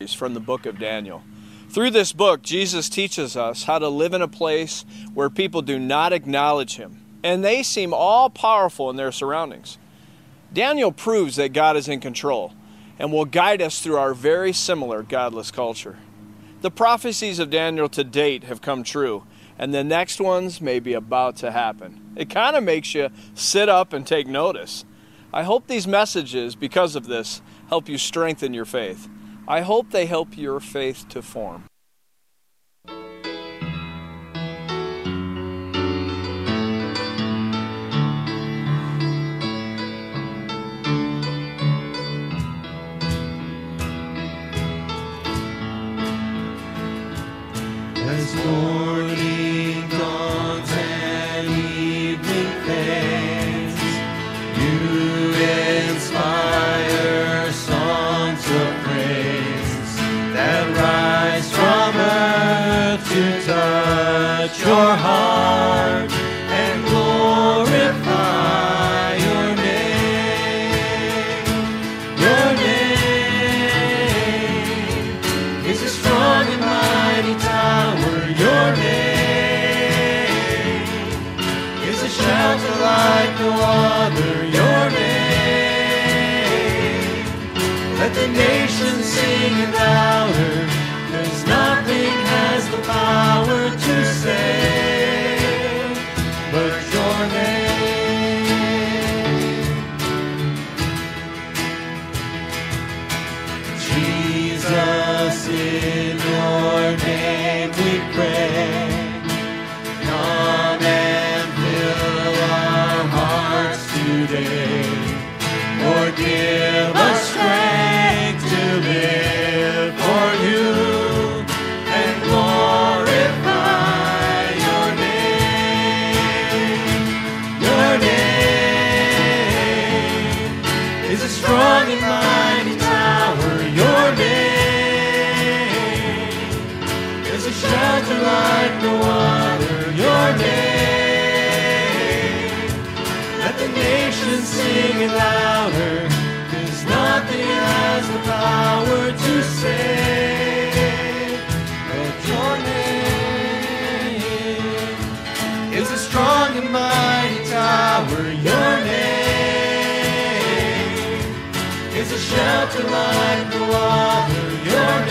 from the book of Daniel. Through this book, Jesus teaches us how to live in a place where people do not acknowledge him, and they seem all powerful in their surroundings. Daniel proves that God is in control and will guide us through our very similar godless culture. The prophecies of Daniel to date have come true, and the next ones may be about to happen. It kind of makes you sit up and take notice. I hope these messages, because of this, help you strengthen your faith. I hope they help your faith to form. As morning dawns and evening fades, you inspire songs of praise that rise from earth to touch your heart and glorify your name. Your name is a strong and mighty tower. Your name is a shelter like no other. Your name, let the nations sing it louder, 'cause nothing has the power to save but your name. Jesus, in your name we pray. Come and fill our hearts today. Lord, give us strength to live for you and glorify your name. Your name is a strong and mighty tower. Your name is a shelter like no other. Your name, let the nations sing it louder, 'cause nothing has the power to save but your name. It's a strong and mighty tower. Your name is a shelter like no other. Your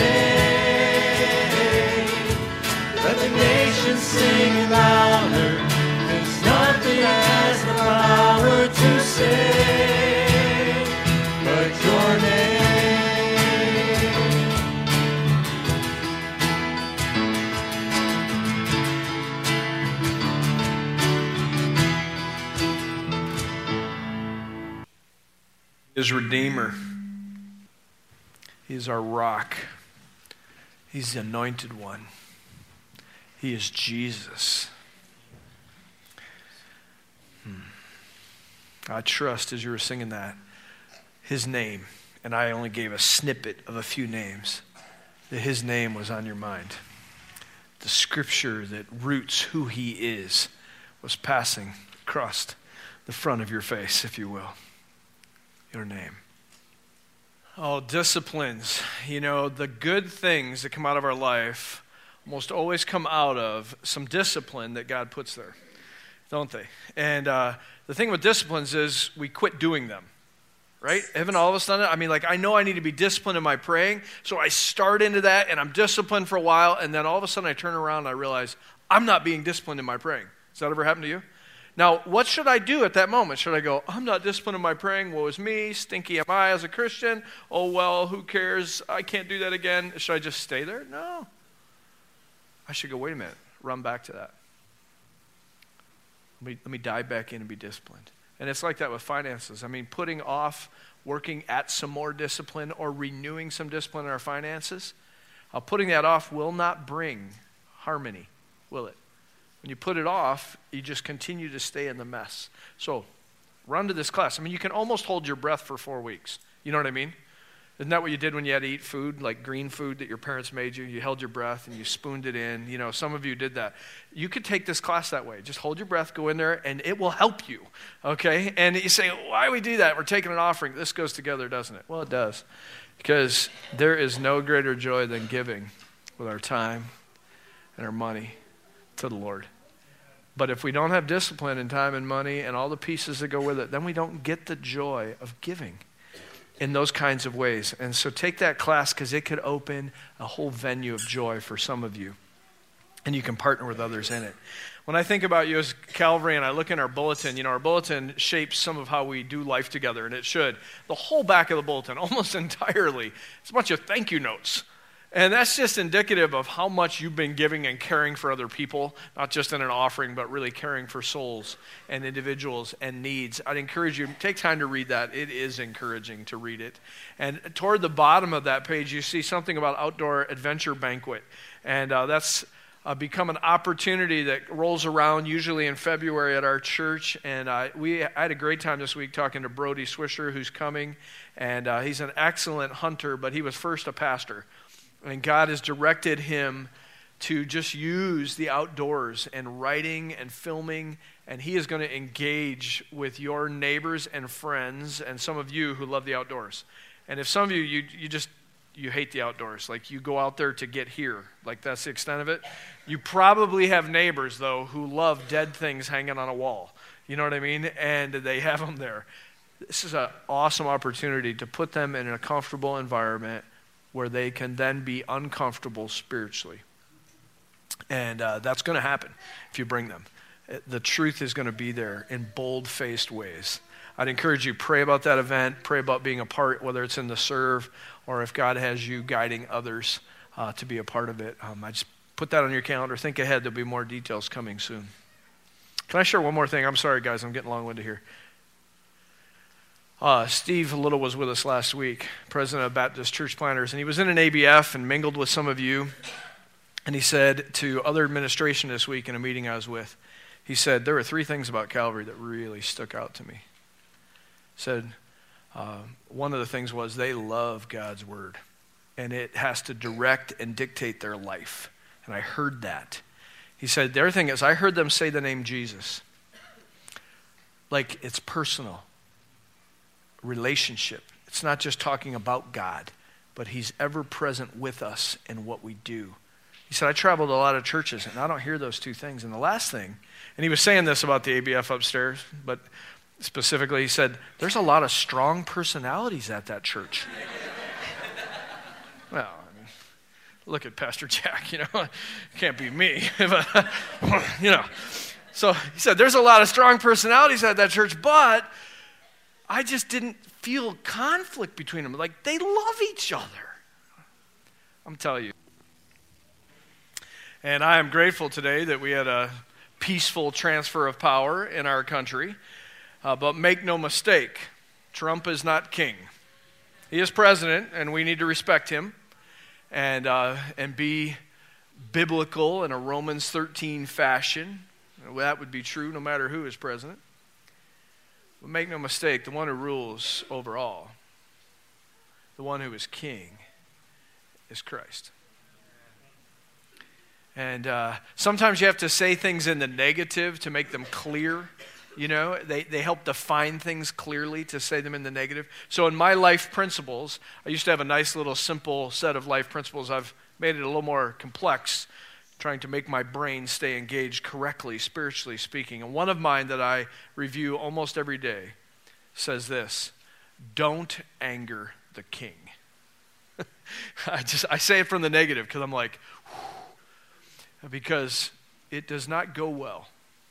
name, let the nations sing it louder, 'cause nothing has the power to save but your name. He is Redeemer. He is our rock. He's the anointed one. He is Jesus. I trust, as you were singing that, his name, and I only gave a snippet of a few names, that his name was on your mind. The scripture that roots who he is was passing across the front of your face, if you will. Your name. Oh, disciplines. You know, the good things that come out of our life almost always come out of some discipline that God puts there, don't they? And the thing with disciplines is we quit doing them, right? Haven't all of us done it? I mean, like, I know I need to be disciplined in my praying, so I start into that, and I'm disciplined for a while, and then all of a sudden I turn around and I realize I'm not being disciplined in my praying. Has that ever happened to you? Now, what should I do at that moment? Should I go, I'm not disciplined in my praying, woe is me, stinky am I as a Christian, oh well, who cares, I can't do that again. Should I just stay there? No. I should go, wait a minute, run back to that. Let me dive back in and be disciplined. And it's like that with finances. I mean, putting off working at some more discipline or renewing some discipline in our finances, putting that off will not bring harmony, will it? When you put it off, you just continue to stay in the mess. So run to this class. I mean, you can almost hold your breath for 4 weeks. You know what I mean? Isn't that what you did when you had to eat food, like green food that your parents made you? You held your breath and you spooned it in. You know, some of you did that. You could take this class that way. Just hold your breath, go in there, and it will help you, okay? And you say, why do we do that? We're taking an offering. This goes together, doesn't it? Well, it does. Because there is no greater joy than giving with our time and our money to the Lord. But if we don't have discipline and time and money and all the pieces that go with it, then we don't get the joy of giving in those kinds of ways. And so take that class because it could open a whole venue of joy for some of you. And you can partner with others in it. When I think about you as Calvary and I look in our bulletin, you know, our bulletin shapes some of how we do life together, and it should. The whole back of the bulletin, almost entirely, it's a bunch of thank you notes. And that's just indicative of how much you've been giving and caring for other people, not just in an offering, but really caring for souls and individuals and needs. I'd encourage you, take time to read that. It is encouraging to read it. And toward the bottom of that page, you see something about Outdoor Adventure Banquet. And that's become an opportunity that rolls around usually in February at our church. And I had a great time this week talking to Brody Swisher, who's coming. And he's an excellent hunter, but he was first a pastor. And God has directed him to just use the outdoors and writing and filming. And he is going to engage with your neighbors and friends and some of you who love the outdoors. And if some of you, you hate the outdoors, like you go out there to get here, like that's the extent of it. You probably have neighbors, though, who love dead things hanging on a wall. You know what I mean? And they have them there. This is an awesome opportunity to put them in a comfortable environment where they can then be uncomfortable spiritually. And that's going to happen if you bring them. The truth is going to be there in bold-faced ways. I'd encourage you, pray about that event, pray about being a part, whether it's in the serve or if God has you guiding others to be a part of it. I just put that on your calendar. Think ahead. There'll be more details coming soon. Can I share one more thing? I'm sorry, guys. I'm getting long-winded here. Steve Little was with us last week, president of Baptist Church Planters, and he was in an ABF and mingled with some of you. And he said to other administration this week in a meeting I was with, he said, there were 3 things about Calvary that really stuck out to me. He said, one of the things was they love God's word, and it has to direct and dictate their life. And I heard that. He said, the other thing is I heard them say the name Jesus. Like it's personal. Relationship. It's not just talking about God, but he's ever present with us in what we do. He said, I traveled to a lot of churches, and I don't hear those 2 things. And the last thing, and he was saying this about the ABF upstairs, but specifically he said, there's a lot of strong personalities at that church. Well, I mean, look at Pastor Jack, you know, it can't be me. But, you know. So he said, there's a lot of strong personalities at that church, but I just didn't feel conflict between them. Like, they love each other. I'm telling you. And I am grateful today that we had a peaceful transfer of power in our country. But make no mistake, Trump is not king. He is president, and we need to respect him and be biblical in a Romans 13 fashion. That would be true no matter who is president. But make no mistake, the one who rules over all, the one who is king, is Christ. And sometimes you have to say things in the negative to make them clear. You know, they help define things clearly to say them in the negative. So in my life principles, I used to have a nice little simple set of life principles. I've made it a little more complex, trying to make my brain stay engaged correctly, spiritually speaking. And one of mine that I review almost every day says this: don't anger the king. I say it from the negative because I'm like, whew, because it does not go well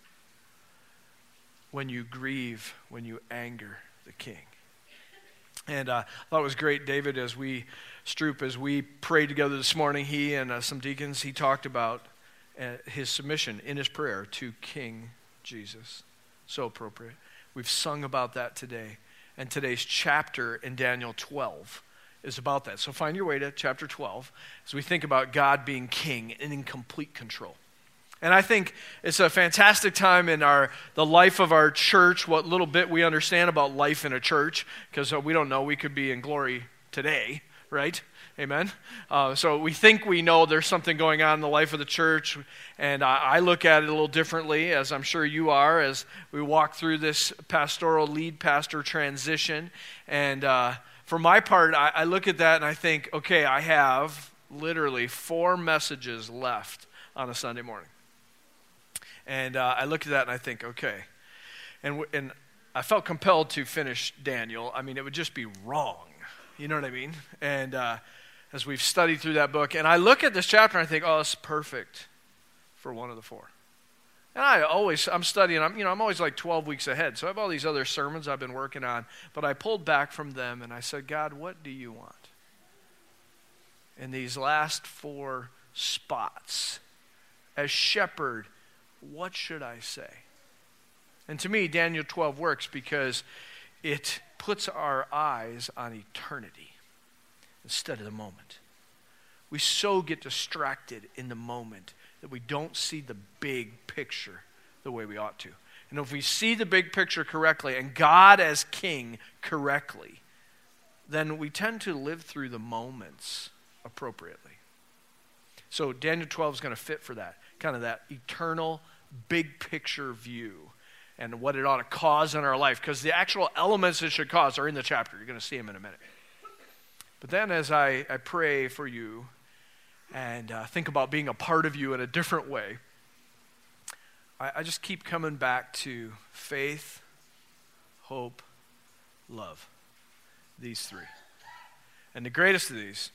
when you grieve, when you anger the king. And I thought it was great, David, as we prayed together this morning, he and some deacons, he talked about his submission in his prayer to King Jesus. So appropriate. We've sung about that today. And today's chapter in Daniel 12 is about that. So find your way to chapter 12 as we think about God being king and in complete control. And I think it's a fantastic time in the life of our church, what little bit we understand about life in a church, because we don't know, we could be in glory today, right? Amen? So we think we know there's something going on in the life of the church, and I look at it a little differently, as I'm sure you are, as we walk through this pastoral lead pastor transition. And for my part, I look at that and I think, okay, I have literally 4 messages left on a Sunday morning. And I look at that and I think, okay. And I felt compelled to finish Daniel. I mean, it would just be wrong. You know what I mean? And as we've studied through that book, and I look at this chapter and I think, oh, it's perfect for one of the 4. And I'm studying, I'm always like 12 weeks ahead. So I have all these other sermons I've been working on, but I pulled back from them and I said, God, what do you want? In these last 4 spots, as shepherd, what should I say? And to me, Daniel 12 works because it puts our eyes on eternity instead of the moment. We so get distracted in the moment that we don't see the big picture the way we ought to. And if we see the big picture correctly and God as king correctly, then we tend to live through the moments appropriately. So Daniel 12 is going to fit for that, kind of that eternal big picture view and what it ought to cause in our life, because the actual elements it should cause are in the chapter. You're going to see them in a minute. But then as I pray for you and think about being a part of you in a different way, I just keep coming back to faith, hope, love. These 3. And the greatest of these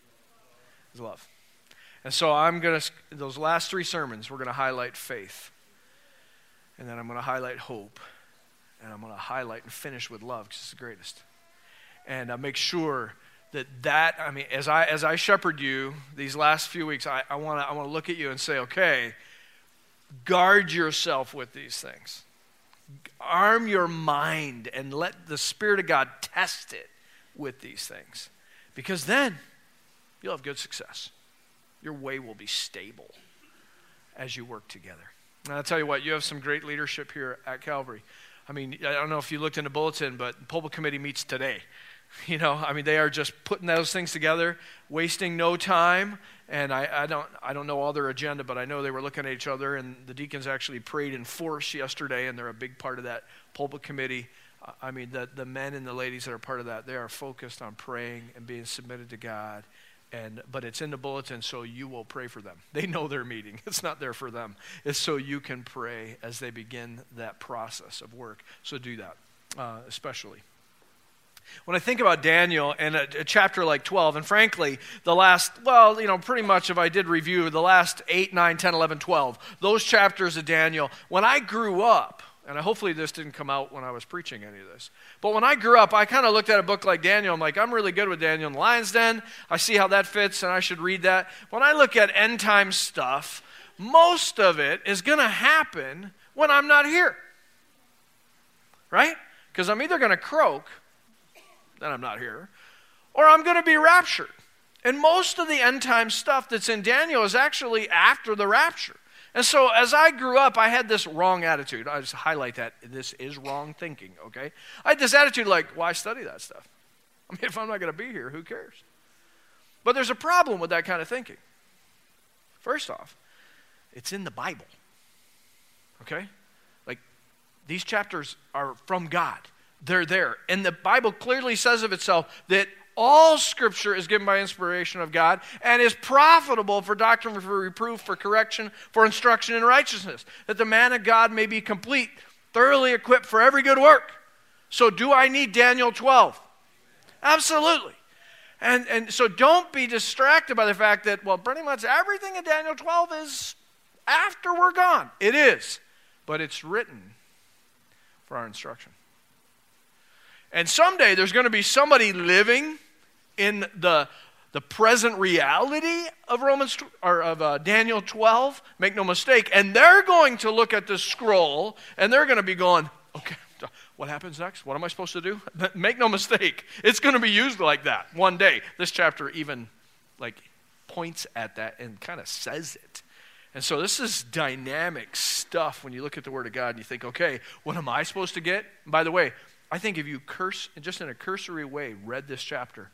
is love. And so those last 3 sermons, we're going to highlight faith. And then I'm going to highlight hope. And I'm going to highlight and finish with love, because it's the greatest. And make sure that as I shepherd you these last few weeks, I want to look at you and say, okay, guard yourself with these things. Arm your mind and let the Spirit of God test it with these things. Because then you'll have good success. Your way will be stable as you work together. And I'll tell you what, you have some great leadership here at Calvary. I mean, I don't know if you looked in the bulletin, but the pulpit committee meets today. They are just putting those things together, wasting no time. And I don't know all their agenda, but I know they were looking at each other, and the deacons actually prayed in force yesterday, and they're a big part of that pulpit committee. The men and the ladies that are part of that, they are focused on praying and being submitted to God. But it's in the bulletin, so you will pray for them. They know they're meeting. It's not there for them. It's so you can pray as they begin that process of work. So do that, especially. When I think about Daniel and a chapter like 12, and frankly, pretty much if I did review the last 8, 9, 10, 11, 12, those chapters of Daniel, when I grew up, and hopefully this didn't come out when I was preaching any of this, but when I grew up, I kind of looked at a book like Daniel. I'm like, I'm really good with Daniel in the Lion's Den. I see how that fits, and I should read that. When I look at end time stuff, most of it is going to happen when I'm not here, right? Because I'm either going to croak, then I'm not here, or I'm going to be raptured. And most of the end time stuff that's in Daniel is actually after the rapture. And so as I grew up, I had this wrong attitude. I just highlight that. This is wrong thinking, okay? I had this attitude like, why study that stuff? I mean, if I'm not going to be here, who cares? But there's a problem with that kind of thinking. First off, it's in the Bible, okay? Like, these chapters are from God. They're there. And the Bible clearly says of itself that all Scripture is given by inspiration of God and is profitable for doctrine, for reproof, for correction, for instruction in righteousness, that the man of God may be complete, thoroughly equipped for every good work. So do I need Daniel 12? Absolutely. And so don't be distracted by the fact that, well, pretty much everything in Daniel 12 is after we're gone. It is. But it's written for our instruction. And someday there's going to be somebody living in the present reality of Daniel 12. Make no mistake. And they're going to look at this scroll and they're going to be going, okay, what happens next? What am I supposed to do? Make no mistake. It's going to be used like that one day. This chapter even points at that and kind of says it. And so this is dynamic stuff when you look at the Word of God and you think, okay, what am I supposed to get? And by the way, I think if you just in a cursory way read this chapter,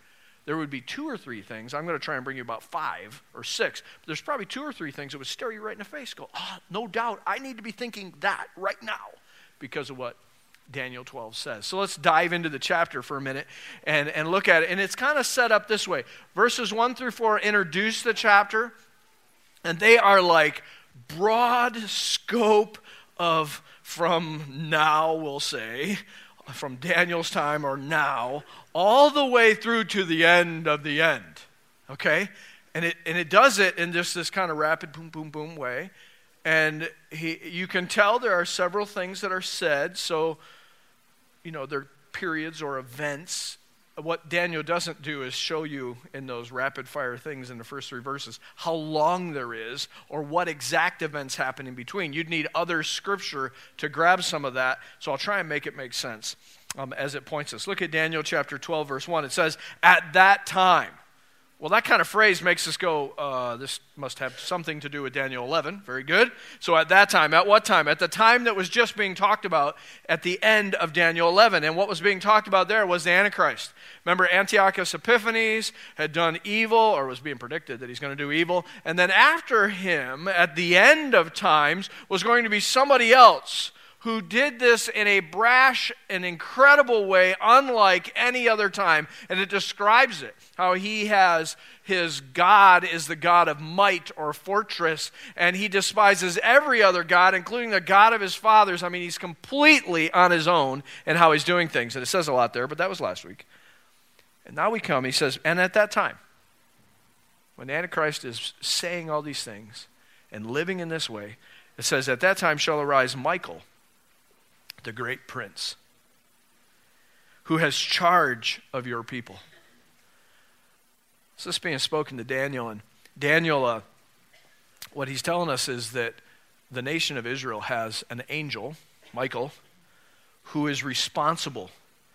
there would be 2 or 3 things. I'm going to try and bring you about 5 or 6. But there's probably 2 or 3 things that would stare you right in the face. Go, no doubt, I need to be thinking that right now because of what Daniel 12 says. So let's dive into the chapter for a minute and look at it. And it's kind of set up this way. Verses 1 through 4 introduce the chapter, and they are like broad scope of from now, we'll say, from Daniel's time or now, all the way through to the end of the end, okay? And it does it in just this kind of rapid boom, boom, boom way. And you can tell there are several things that are said, so, there are periods or events. What Daniel doesn't do is show you in those rapid-fire things in the first 3 verses how long there is or what exact events happen in between. You'd need other scripture to grab some of that, so I'll try and make it make sense as it points us. Look at Daniel chapter 12, verse 1. It says, at that time. Well, that kind of phrase makes us go, this must have something to do with Daniel 11. Very good. So at that time, at what time? At the time that was just being talked about at the end of Daniel 11. And what was being talked about there was the Antichrist. Remember, Antiochus Epiphanes had done evil, or was being predicted that he's going to do evil. And then after him, at the end of times, was going to be somebody else who did this in a brash and incredible way, unlike any other time. And it describes it, how he has his God is the God of might or fortress, and he despises every other God, including the God of his fathers. I mean, he's completely on his own in how he's doing things. And it says a lot there, but that was last week. And now we come, he says, and at that time, when the Antichrist is saying all these things and living in this way, it says, at that time shall arise Michael, the great prince, who has charge of your people. So this being spoken to Daniel, and Daniel, what he's telling us is that the nation of Israel has an angel, Michael, who is responsible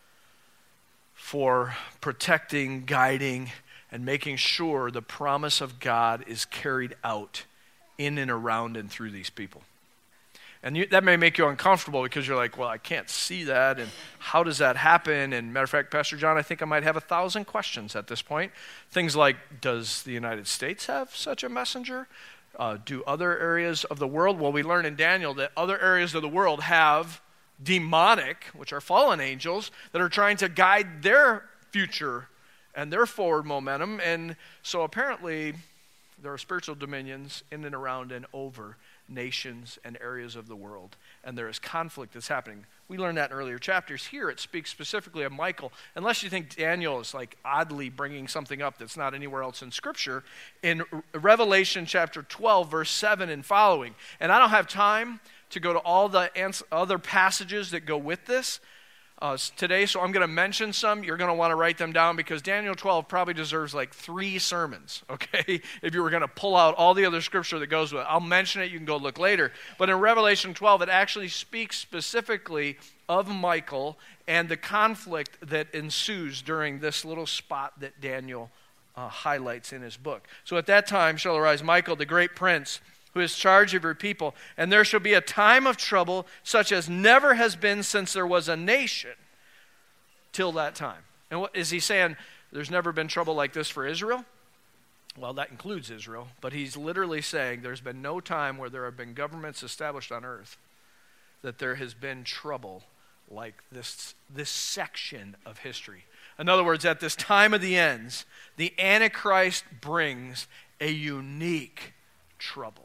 for protecting, guiding, and making sure the promise of God is carried out in and around and through these people. And that may make you uncomfortable because you're like, well, I can't see that, and how does that happen? And matter of fact, Pastor John, I think I might have 1,000 questions at this point. Things like, does the United States have such a messenger? Do other areas of the world? Well, we learn in Daniel that other areas of the world have demonic, which are fallen angels, that are trying to guide their future and their forward momentum. And so apparently there are spiritual dominions in and around and over nations and areas of the world, and there is conflict that's happening. We learned that in earlier chapters. Here it speaks specifically of Michael, unless you think Daniel is like oddly bringing something up that's not anywhere else in Scripture, in Revelation chapter 12, verse 7 and following. And I don't have time to go to all the other passages that go with this today, so I'm going to mention some. You're going to want to write them down because Daniel 12 probably deserves like 3 sermons, okay, if you were going to pull out all the other scripture that goes with it. I'll mention it. You can go look later. But in Revelation 12, it actually speaks specifically of Michael and the conflict that ensues during this little spot that Daniel highlights in his book. So at that time shall arise Michael, the great prince, who has charge of your people, and there shall be a time of trouble such as never has been since there was a nation till that time. And what is he saying? There's never been trouble like this for Israel? Well, that includes Israel, but he's literally saying there's been no time where there have been governments established on earth that there has been trouble like this section of history. In other words, at this time of the ends, the Antichrist brings a unique trouble.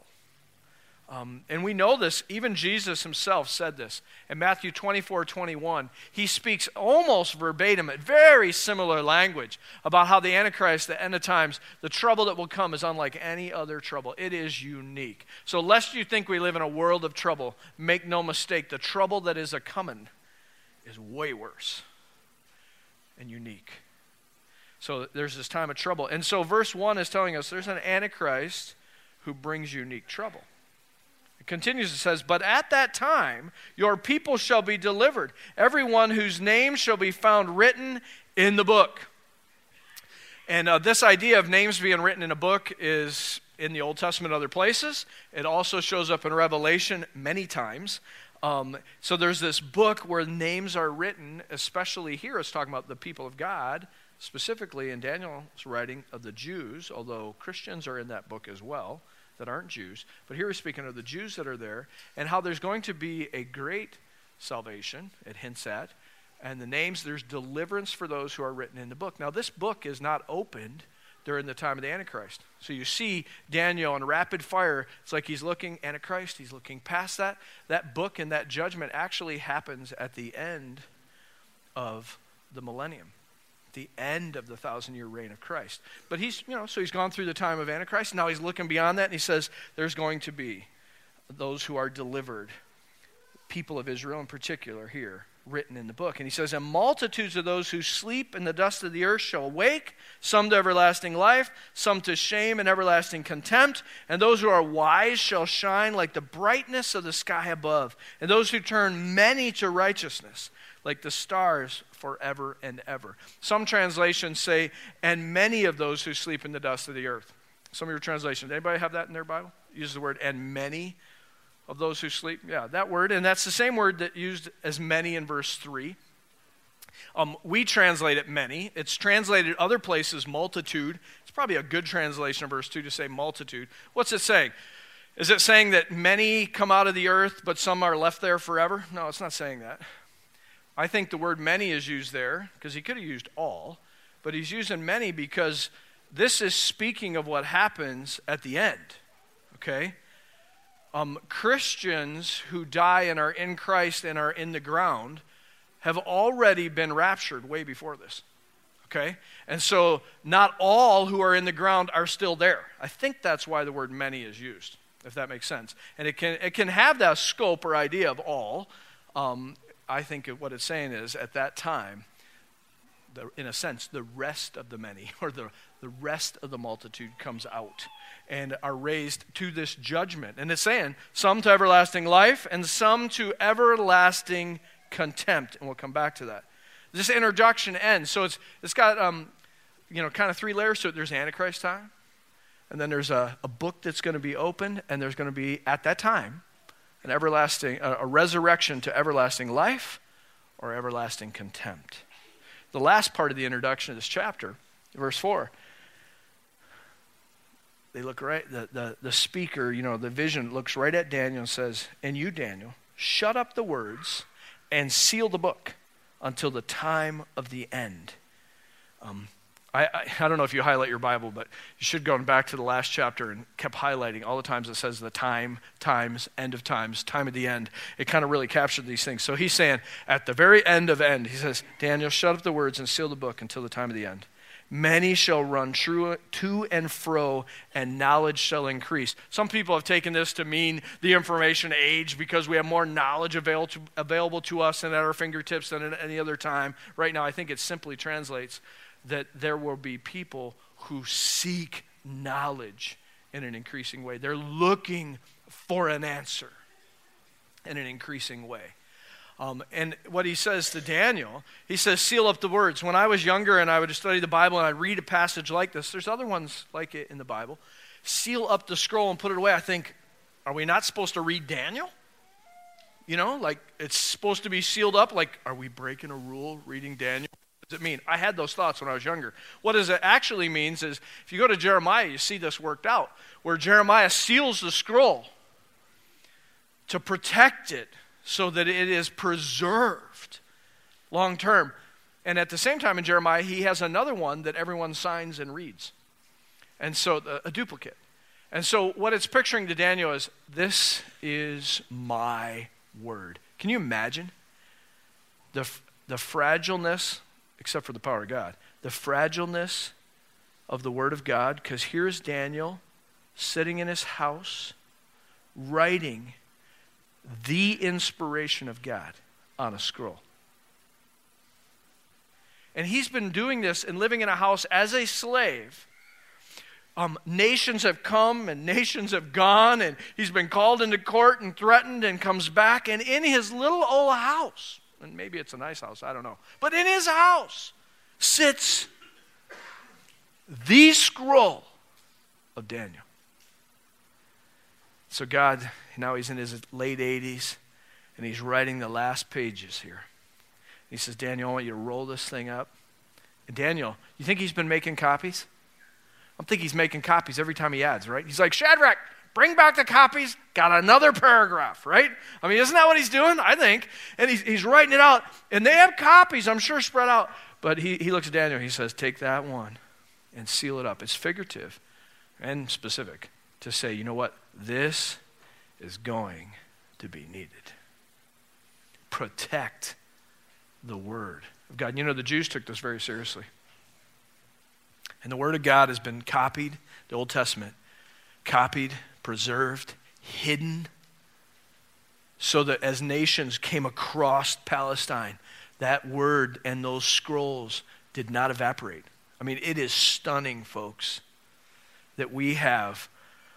And we know this. Even Jesus himself said this. In Matthew 24:21, he speaks almost verbatim, very similar language, about how the Antichrist, the end of times, the trouble that will come is unlike any other trouble. It is unique. So lest you think we live in a world of trouble, make no mistake, the trouble that is a-coming is way worse and unique. So there's this time of trouble. And so verse 1 is telling us there's an Antichrist who brings unique trouble. Continues, it says, but at that time your people shall be delivered, everyone whose name shall be found written in the book. And this idea of names being written in a book is in the Old Testament and other places. It also shows up in Revelation many times. So there's this book where names are written, especially here it's talking about the people of God, specifically in Daniel's writing of the Jews, although Christians are in that book as well that aren't Jews. But here he's speaking of the Jews that are there and how there's going to be a great salvation, it hints at. And the names, there's deliverance for those who are written in the book. Now, this book is not opened during the time of the Antichrist. So you see Daniel in rapid fire. It's like he's looking Antichrist. He's looking past that. That book and that judgment actually happens at the end of the millennium, the end of the 1,000-year reign of Christ. But he's gone through the time of Antichrist. Now he's looking beyond that, and he says there's going to be those who are delivered, people of Israel in particular here, written in the book. And he says, and multitudes of those who sleep in the dust of the earth shall awake, some to everlasting life, some to shame and everlasting contempt, and those who are wise shall shine like the brightness of the sky above, and those who turn many to righteousness, like the stars forever and ever. Some translations say, and many of those who sleep in the dust of the earth. Some of your translations, anybody have that in their Bible? Use the word, and many of those who sleep. Yeah, that word. And that's the same word that used as many in verse 3. We translate it many. It's translated other places multitude. It's probably a good translation of verse 2 to say multitude. What's it saying? Is it saying that many come out of the earth, but some are left there forever? No, it's not saying that. I think the word many is used there, because he could have used all, but he's using many because this is speaking of what happens at the end, okay? Christians who die and are in Christ and are in the ground have already been raptured way before this, okay? And so not all who are in the ground are still there. I think that's why the word many is used, if that makes sense. And it can have that scope or idea of all. I think what it's saying is at that time, in a sense, the rest of the many or the rest of the multitude comes out and are raised to this judgment. And it's saying some to everlasting life and some to everlasting contempt. And we'll come back to that. This introduction ends. So it's got kind of three layers to it. There's Antichrist time, and then there's a book that's going to be opened, and there's going to be at that time an everlasting a resurrection to everlasting life or everlasting contempt. The last part of the introduction of this chapter, verse 4. They look right, the speaker, the vision looks right at Daniel and says, and you, Daniel, shut up the words and seal the book until the time of the end. I don't know if you highlight your Bible, but you should go back to the last chapter and kept highlighting all the times it says the time, times, end of times, time of the end. It kind of really captured these things. So he's saying at the very end of end, he says, Daniel, shut up the words and seal the book until the time of the end. Many shall run to and fro, and knowledge shall increase. Some people have taken this to mean the information age because we have more knowledge available to us and at our fingertips than at any other time. Right now, I think it simply translates that there will be people who seek knowledge in an increasing way. They're looking for an answer in an increasing way. And what he says to Daniel, he says, seal up the words. When I was younger and I would study the Bible and I'd read a passage like this, there's other ones like it in the Bible, seal up the scroll and put it away. I think, are we not supposed to read Daniel? Like it's supposed to be sealed up. Like, are we breaking a rule reading Daniel? What does it mean? I had those thoughts when I was younger. What it actually means is, if you go to Jeremiah, you see this worked out, where Jeremiah seals the scroll to protect it, so that it is preserved long term. And at the same time in Jeremiah, he has another one that everyone signs and reads. And so a duplicate. And so what it's picturing to Daniel is, this is my word. Can you imagine the fragileness, except for the power of God, the fragileness of the word of God? Because here's Daniel sitting in his house writing the inspiration of God on a scroll. And he's been doing this and living in a house as a slave. Nations have come and nations have gone, and he's been called into court and threatened and comes back. And in his little old house, and maybe it's a nice house, I don't know, but in his house sits the scroll of Daniel. So God, now he's in his late 80s, and he's writing the last pages here. He says, Daniel, I want you to roll this thing up, Daniel, you think he's been making copies? I think he's making copies every time he adds, right? He's like, Shadrach, bring back the copies, got another paragraph, right? I mean, isn't that what he's doing? I think. And he's writing it out. And they have copies, I'm sure, spread out. But he looks at Daniel, he says, take that one and seal it up. It's figurative and specific to say, you know what? This is going to be needed. Protect the word of God. You know, the Jews took this very seriously. And the word of God has been copied, the Old Testament, copied, preserved, hidden, so that as nations came across Palestine, that word and those scrolls did not evaporate. I mean, it is stunning, folks, that we have,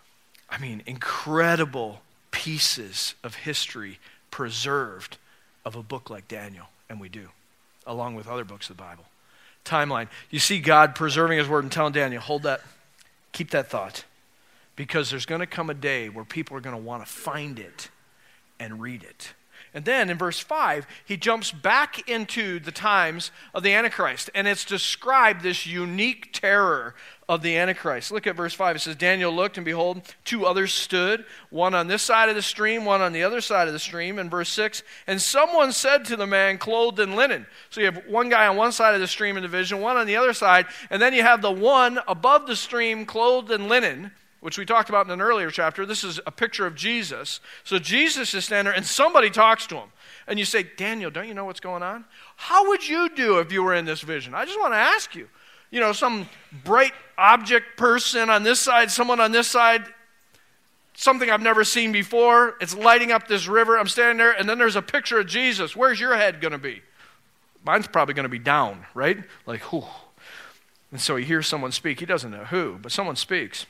incredible pieces of history preserved of a book like Daniel, and we do, along with other books of the Bible. Timeline. You see God preserving his word and telling Daniel, hold that, keep that thought, because there's going to come a day where people are going to want to find it and read it. And then in verse 5, he jumps back into the times of the Antichrist, and it's described this unique terror of the Antichrist. Look at verse 5. It says, Daniel looked, and behold, two others stood, one on this side of the stream, one on the other side of the stream. In verse 6, and someone said to the man clothed in linen. So you have one guy on one side of the stream in the vision, one on the other side, and then you have the one above the stream clothed in linen, which we talked about in an earlier chapter. This is a picture of Jesus. So Jesus is standing there, and somebody talks to him. And you say, Daniel, don't you know what's going on? How would you do if you were in this vision? I just want to ask you. You know, some bright object person on this side, someone on this side, something I've never seen before. It's lighting up this river. I'm standing there, and then there's a picture of Jesus. Where's your head going to be? Mine's probably going to be down, right? Like, whew. And so he hears someone speak. He doesn't know who, but someone speaks.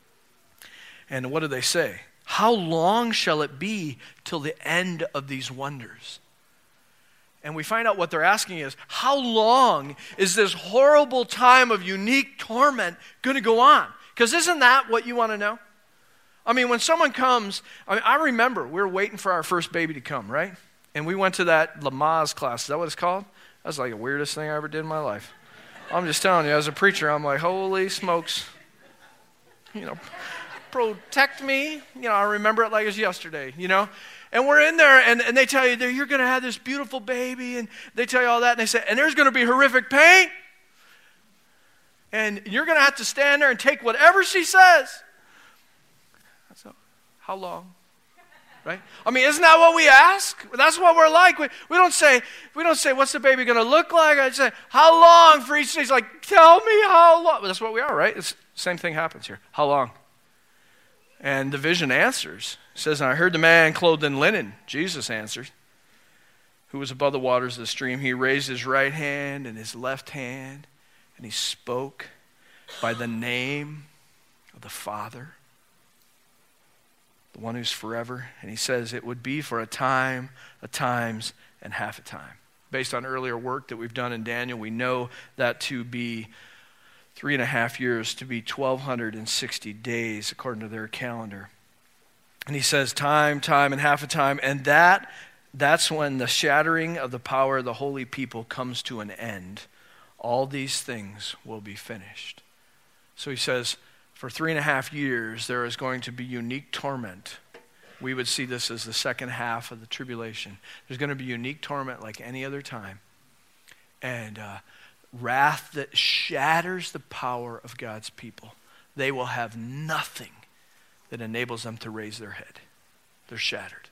And what do they say? How long shall it be till the end of these wonders? And we find out what they're asking is, how long is this horrible time of unique torment going to go on? Because isn't that what you want to know? I mean, when someone comes, I remember we were waiting for our first baby to come, right? And we went to that Lamaze class. Is that what it's called? That's like the weirdest thing I ever did in my life. I'm just telling you, as a preacher, I'm like, holy smokes. You know, protect me. You know, I remember it like it was yesterday, you know. And we're in there, and they tell you, you're going to have this beautiful baby, and they tell you all that, and they say, and there's going to be horrific pain, and you're going to have to stand there and take whatever she says. So, how long? Right? I mean, isn't that what we ask? That's what we're like. We don't say, what's the baby going to look like? I say, how long for each day? He's like, tell me how long. That's what we are, right? It's the same thing happens here. How long? And the vision answers. It says, and I heard the man clothed in linen, Jesus answered, who was above the waters of the stream. He raised his right hand and his left hand, and he spoke by the name of the Father, the one who's forever. And he says it would be for a time, a times, and half a time. Based on earlier work that we've done in Daniel, we know that to be 3.5 years, to be 1,260 days according to their calendar. And he says time, and half a time, and that's when the shattering of the power of the holy people comes to an end. All these things will be finished. So he says, for 3.5 years, there is going to be unique torment. We would see this as the second half of the tribulation. There's going to be unique torment like any other time. And wrath that shatters the power of God's people. They will have nothing that enables them to raise their head. They're shattered.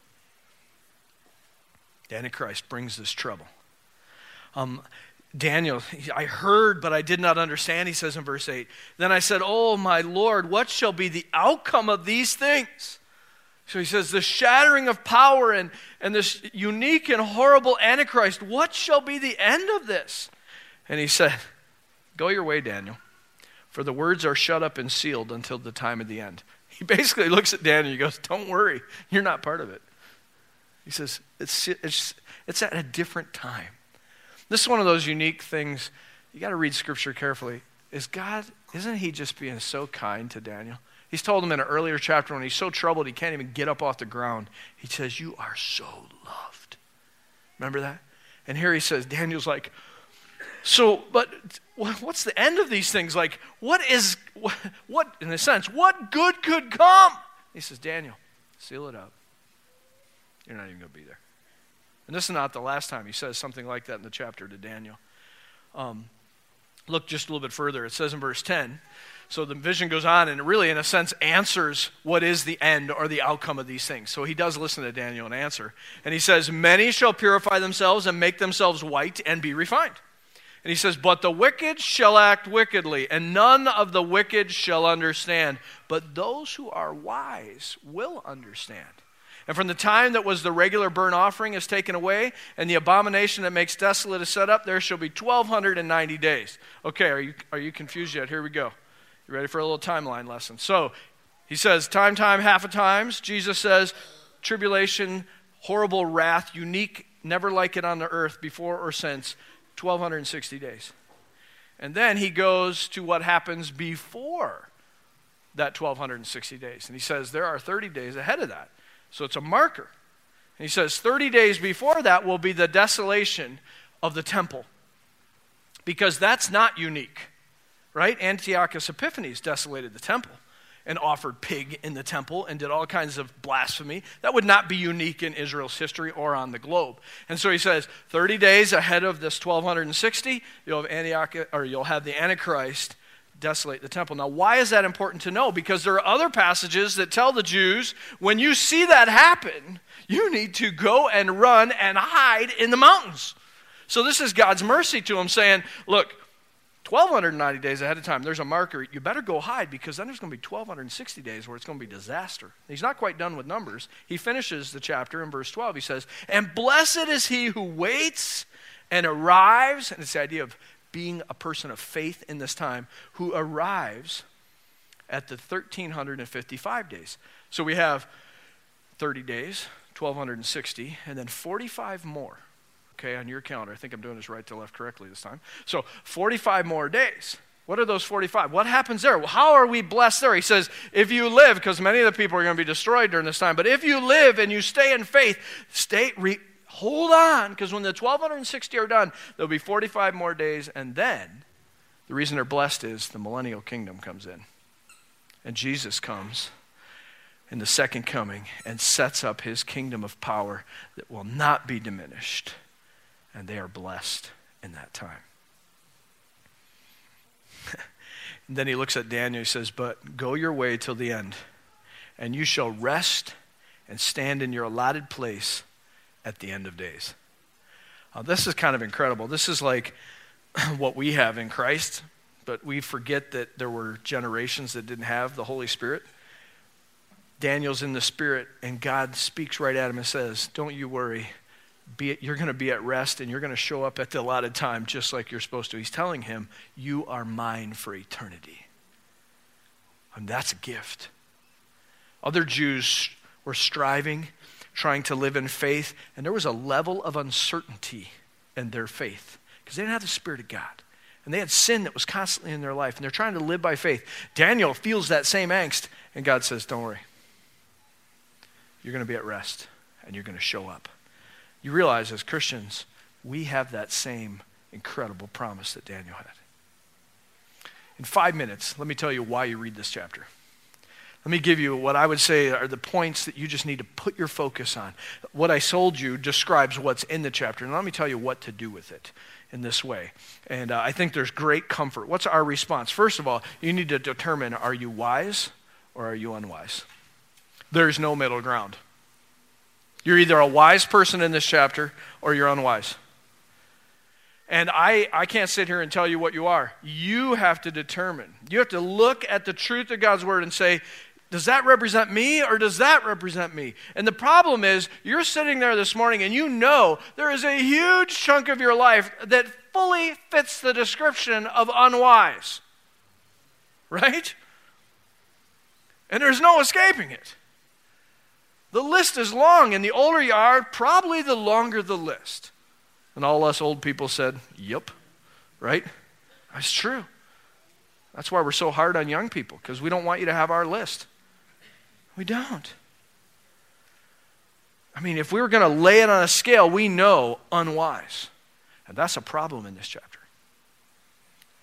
The Antichrist brings this trouble. Daniel, I heard, but I did not understand, he says in verse 8. Then I said, oh, my Lord, what shall be the outcome of these things? So he says, the shattering of power and this unique and horrible Antichrist, what shall be the end of this? And he said, go your way, Daniel, for the words are shut up and sealed until the time of the end. He basically looks at Daniel and he goes, don't worry, you're not part of it. He says, it's at a different time. This is one of those unique things. You got to read Scripture carefully. Isn't he just being so kind to Daniel? He's told him in an earlier chapter when he's so troubled he can't even get up off the ground. He says, you are so loved. Remember that? And here he says, Daniel's like, So, but what's the end of these things? Like, what, in a sense, what good could come? He says, Daniel, seal it up. You're not even going to be there. And this is not the last time he says something like that in the chapter to Daniel. Look just a little bit further. It says in verse 10, so the vision goes on and it really, in a sense, answers what is the end or the outcome of these things. So he does listen to Daniel and answer. And he says, many shall purify themselves and make themselves white and be refined. And he says, but the wicked shall act wickedly, and none of the wicked shall understand. But those who are wise will understand. And from the time that was the regular burnt offering is taken away, and the abomination that makes desolate is set up, there shall be 1,290 days. Okay, are you confused yet? Here we go. You ready for a little timeline lesson? So, he says, time, half a times. Jesus says, tribulation, horrible wrath, unique, never like it on the earth before or since, 1,260 days. And then he goes to what happens before that 1,260 days. And he says, there are 30 days ahead of that. So it's a marker. And he says 30 days before that will be the desolation of the temple. Because that's not unique, right? Antiochus Epiphanes desolated the temple and offered pig in the temple and did all kinds of blasphemy. That would not be unique in Israel's history or on the globe. And so he says 30 days ahead of this 1260, you'll have the Antichrist desolate the temple. Now, why is that important to know? Because there are other passages that tell the Jews, when you see that happen, you need to go and run and hide in the mountains. So this is God's mercy to them, saying, look, 1,290 days ahead of time, there's a marker. You better go hide, because then there's going to be 1,260 days where it's going to be disaster. He's not quite done with Numbers. He finishes the chapter in verse 12. He says, and blessed is he who waits and arrives, and it's the idea of being a person of faith in this time, who arrives at the 1,355 days. So we have 30 days, 1,260, and then 45 more. Okay, on your calendar. I think I'm doing this right to left correctly this time. So 45 more days. What are those 45? What happens there? Well, how are we blessed there? He says, if you live, because many of the people are going to be destroyed during this time, but if you live and you stay in faith, hold on, because when the 1,260 are done, there'll be 45 more days, and then the reason they're blessed is the millennial kingdom comes in. And Jesus comes in the second coming and sets up his kingdom of power that will not be diminished. And they are blessed in that time. And then he looks at Daniel, he says, but go your way till the end, and you shall rest and stand in your allotted place at the end of days. This is kind of incredible. This is like what we have in Christ, but we forget that there were generations that didn't have the Holy Spirit. Daniel's in the Spirit, and God speaks right at him and says, don't you worry. You're going to be at rest, and you're going to show up at the allotted time just like you're supposed to. He's telling him, you are mine for eternity. And that's a gift. Other Jews were striving, trying to live in faith, and there was a level of uncertainty in their faith because they didn't have the Spirit of God. And they had sin that was constantly in their life, and they're trying to live by faith. Daniel feels that same angst, and God says, don't worry. You're going to be at rest, and you're going to show up. You realize as Christians, we have that same incredible promise that Daniel had. In 5 minutes, let me tell you why you read this chapter. Let me give you what I would say are the points that you just need to put your focus on. What I sold you describes what's in the chapter, and let me tell you what to do with it in this way. And I think there's great comfort. What's our response? First of all, you need to determine, are you wise or are you unwise? There's no middle ground. You're either a wise person in this chapter or you're unwise. And I can't sit here and tell you what you are. You have to determine. You have to look at the truth of God's word and say, does that represent me or does that represent me? And the problem is, you're sitting there this morning and you know there is a huge chunk of your life that fully fits the description of unwise. Right? And there's no escaping it. The list is long, and the older you are, probably the longer the list. And all us old people said, yep, right? That's true. That's why we're so hard on young people, because we don't want you to have our list. We don't. I mean, if we were going to lay it on a scale, we know unwise. And that's a problem in this chapter.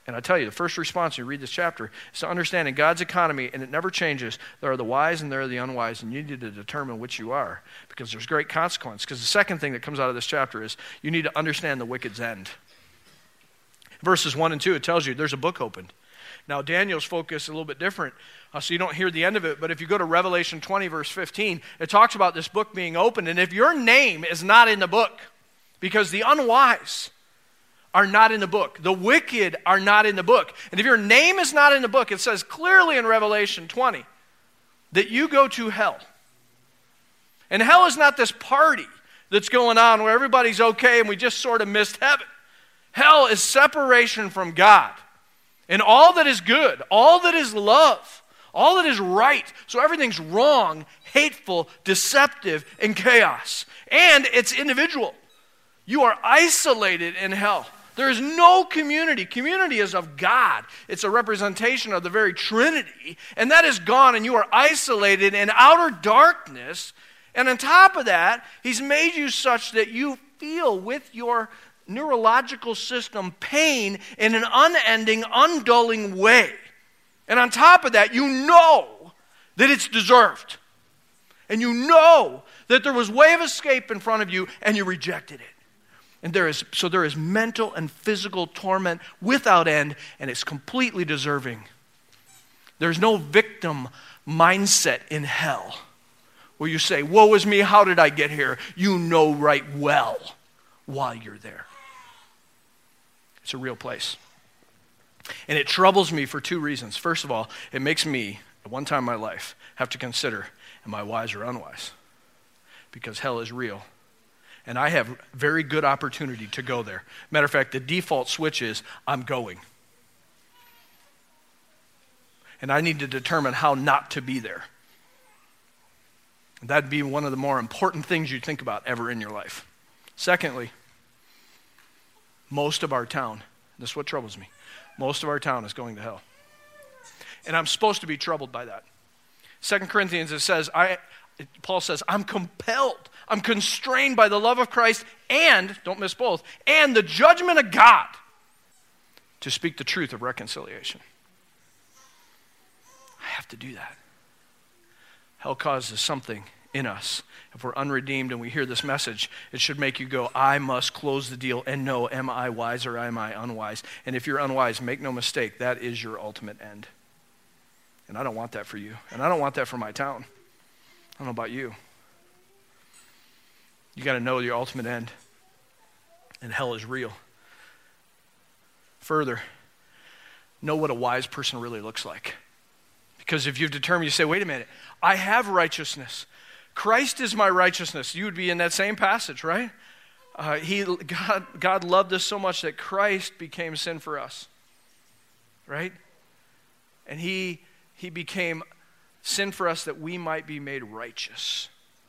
And I tell you, the first response when you read this chapter is to understand in God's economy, and it never changes, there are the wise and there are the unwise, and you need to determine which you are, because there's great consequence. Because the second thing that comes out of this chapter is you need to understand the wicked's end. Verses 1 and 2, it tells you there's a book opened. Now, Daniel's focus is a little bit different, so you don't hear the end of it, but if you go to Revelation 20, verse 15, it talks about this book being opened, and if your name is not in the book, because the unwise are not in the book, the wicked are not in the book, and if your name is not in the book, it says clearly in Revelation 20 that you go to hell. And hell is not this party that's going on where everybody's okay and we just sort of missed heaven. Hell is separation from God. And all that is good, all that is love, all that is right. So everything's wrong, hateful, deceptive, and chaos. And it's individual. You are isolated in hell. There is no community. Community is of God. It's a representation of the very Trinity. And that is gone, and you are isolated in outer darkness. And on top of that, He's made you such that you feel with your neurological system pain in an unending, undulling way. And on top of that, you know that it's deserved. And you know that there was way of escape in front of you, and you rejected it. And there is mental and physical torment without end, and it's completely deserving. There's no victim mindset in hell where you say, woe is me, how did I get here? You know right well why you're there. It's a real place. And it troubles me for two reasons. First of all, it makes me, at one time in my life, have to consider, am I wise or unwise? Because hell is real. And I have very good opportunity to go there. Matter of fact, the default switch is, I'm going. And I need to determine how not to be there. That'd be one of the more important things you think about ever in your life. Secondly, most of our town, this is what troubles me, most of our town is going to hell. And I'm supposed to be troubled by that. 2 Corinthians, it says, Paul says, I'm compelled, I'm constrained by the love of Christ and, don't miss both, and the judgment of God to speak the truth of reconciliation. I have to do that. Hell causes something in us. If we're unredeemed and we hear this message, it should make you go, I must close the deal and know, am I wise or am I unwise? And if you're unwise, make no mistake, that is your ultimate end. And I don't want that for you. And I don't want that for my town. I don't know about you. You got to know your ultimate end. And hell is real. Further, know what a wise person really looks like. Because if you've determined, you say, wait a minute, I have righteousness. Christ is my righteousness. You would be in that same passage, right? God loved us so much that Christ became sin for us, right? And he became sin for us that we might be made righteous.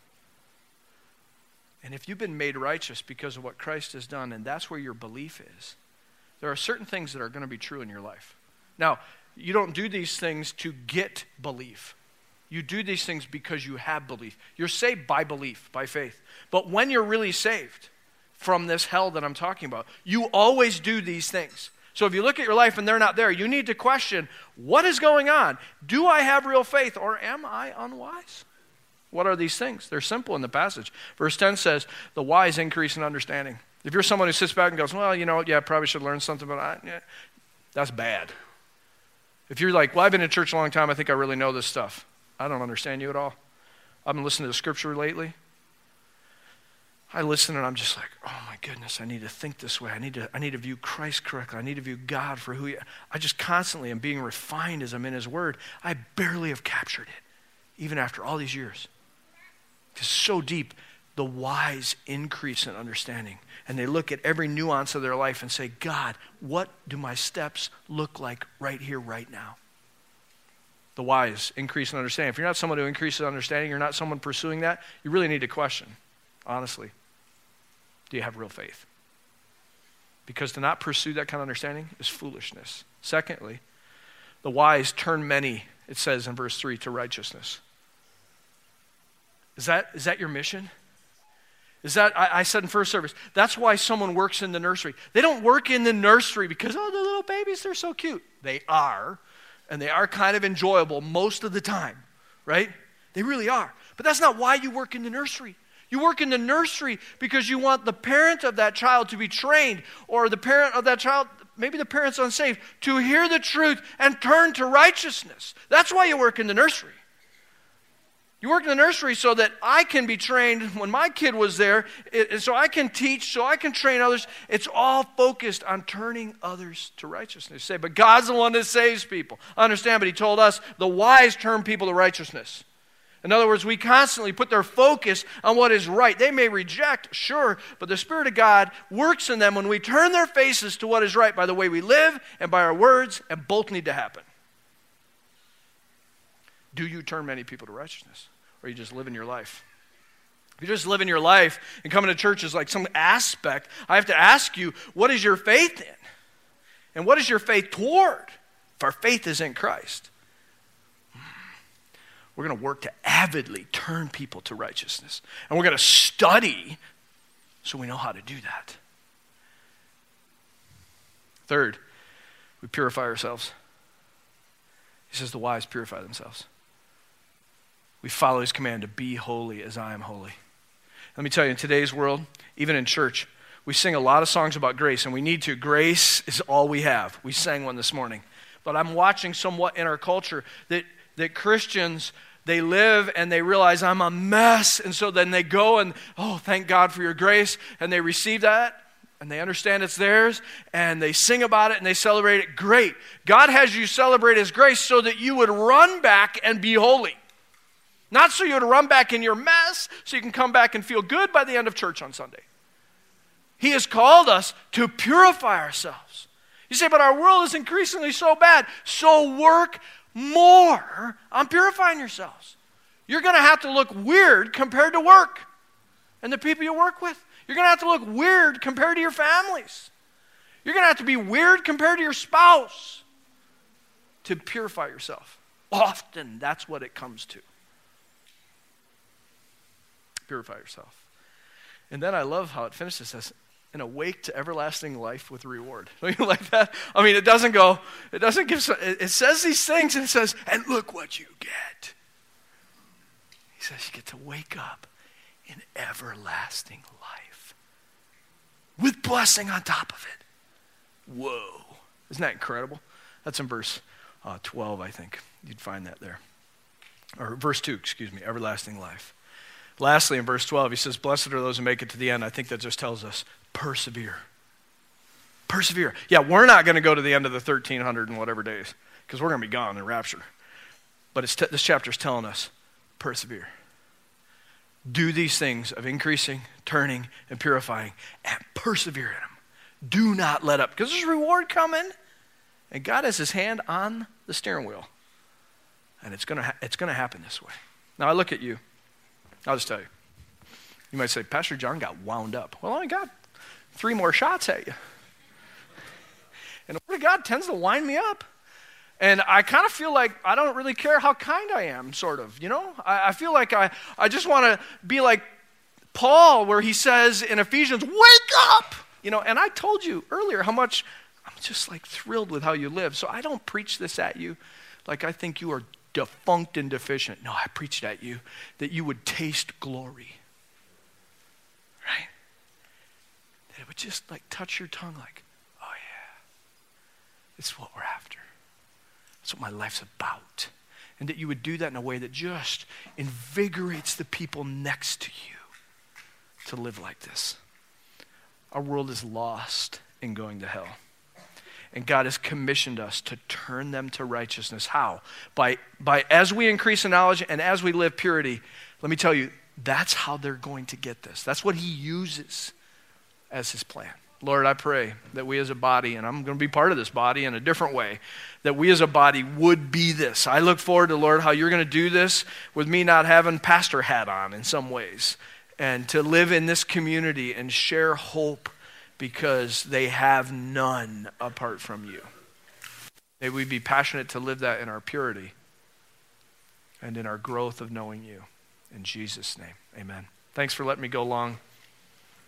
And if you've been made righteous because of what Christ has done, and that's where your belief is, there are certain things that are going to be true in your life. Now, you don't do these things to get belief. You do these things because you have belief. You're saved by belief, by faith. But when you're really saved from this hell that I'm talking about, you always do these things. So if you look at your life and they're not there, you need to question, what is going on? Do I have real faith or am I unwise? What are these things? They're simple in the passage. Verse 10 says, the wise increase in understanding. If you're someone who sits back and goes, well, you know, yeah, I probably should learn something, but that's bad. If you're like, well, I've been in church a long time, I think I really know this stuff. I don't understand you at all. I've been listening to the scripture lately. I listen and I'm just like, oh my goodness, I need to think this way. I need to view Christ correctly. I need to view God for who He is. I just constantly am being refined as I'm in His Word. I barely have captured it, even after all these years. It's so deep. The wise increase in understanding. And they look at every nuance of their life and say, God, what do my steps look like right here, right now? The wise increase in understanding. If you're not someone who increases understanding, you're not someone pursuing that, you really need to question, honestly, do you have real faith? Because to not pursue that kind of understanding is foolishness. Secondly, the wise turn many, it says in verse 3, to righteousness. Is that your mission? Is that, I said in first service, that's why someone works in the nursery. They don't work in the nursery because, oh, the little babies, they're so cute. They are, and they are kind of enjoyable most of the time, right? They really are. But that's not why you work in the nursery. You work in the nursery because you want the parent of that child to be trained, or the parent of that child, maybe the parent's unsaved, to hear the truth and turn to righteousness. That's why you work in the nursery. You work in the nursery so that I can be trained when my kid was there, so I can teach, so I can train others. It's all focused on turning others to righteousness. You say, but God's the one that saves people. I understand, but he told us the wise turn people to righteousness. In other words, we constantly put their focus on what is right. They may reject, sure, but the Spirit of God works in them when we turn their faces to what is right by the way we live and by our words, and both need to happen. Do you turn many people to righteousness? Or you just live in your life? If you just live in your life and coming to church is like some aspect, I have to ask you, what is your faith in? And what is your faith toward? If our faith is in Christ, we're going to work to avidly turn people to righteousness. And we're going to study so we know how to do that. Third, we purify ourselves. He says the wise purify themselves. We follow his command to be holy as I am holy. Let me tell you, in today's world, even in church, we sing a lot of songs about grace, and we need to. Grace is all we have. We sang one this morning. But I'm watching somewhat in our culture that Christians, they live and they realize I'm a mess, and so then they go and, oh, thank God for your grace, and they receive that, and they understand it's theirs, and they sing about it, and they celebrate it. Great. God has you celebrate his grace so that you would run back and be holy. Not so you would run back in your mess so you can come back and feel good by the end of church on Sunday. He has called us to purify ourselves. You say, but our world is increasingly so bad. So work more on purifying yourselves. You're going to have to look weird compared to work and the people you work with. You're going to have to look weird compared to your families. You're going to have to be weird compared to your spouse to purify yourself. Often that's what it comes to. Purify yourself. And then I love how it finishes. It says, and awake to everlasting life with reward. Don't you like that? I mean, it doesn't give, it says these things and it says, and look what you get. He says you get to wake up in everlasting life with blessing on top of it. Whoa. Isn't that incredible? That's in verse 12, I think. You'd find that there. Or verse 2, everlasting life. Lastly, in verse 12, he says, blessed are those who make it to the end. I think that just tells us, persevere. Persevere. Yeah, we're not going to go to the end of the 1,300 and whatever days, because we're going to be gone in rapture. But this chapter is telling us, persevere. Do these things of increasing, turning, and purifying, and persevere in them. Do not let up, because there's a reward coming, and God has his hand on the steering wheel. And it's going to happen this way. Now, I look at you. I'll just tell you. You might say, Pastor John got wound up. Well, I got 3 more shots at you. And the Word of God tends to wind me up. And I kind of feel like I don't really care how kind I am, sort of, you know? I feel like I just want to be like Paul, where he says in Ephesians, wake up! You know, and I told you earlier how much I'm just like thrilled with how you live. So I don't preach this at you like I think you are defunct and deficient. No, I preached at you that you would taste glory. Right? That it would just like touch your tongue like, oh yeah, it's what we're after. That's what my life's about. And that you would do that in a way that just invigorates the people next to you to live like this. Our world is lost in going to hell. And God has commissioned us to turn them to righteousness. How? By as we increase in knowledge and as we live purity, let me tell you, that's how they're going to get this. That's what he uses as his plan. Lord, I pray that we as a body, and I'm going to be part of this body in a different way, that we as a body would be this. I look forward to, Lord, how you're going to do this with me not having pastor hat on in some ways, and to live in this community and share hope because they have none apart from you. May we be passionate to live that in our purity and in our growth of knowing you. In Jesus' name, amen. Thanks for letting me go long.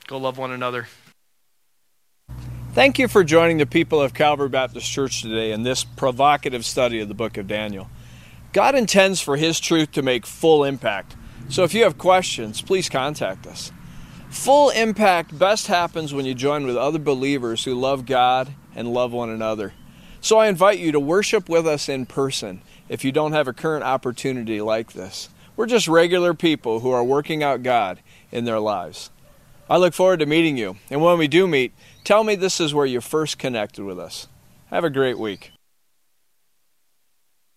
Go love one another. Thank you for joining the people of Calvary Baptist Church today in this provocative study of the book of Daniel. God intends for His truth to make full impact. So if you have questions, please contact us. Full impact best happens when you join with other believers who love God and love one another. So I invite you to worship with us in person if you don't have a current opportunity like this. We're just regular people who are working out God in their lives. I look forward to meeting you. And when we do meet, tell me this is where you first connected with us. Have a great week.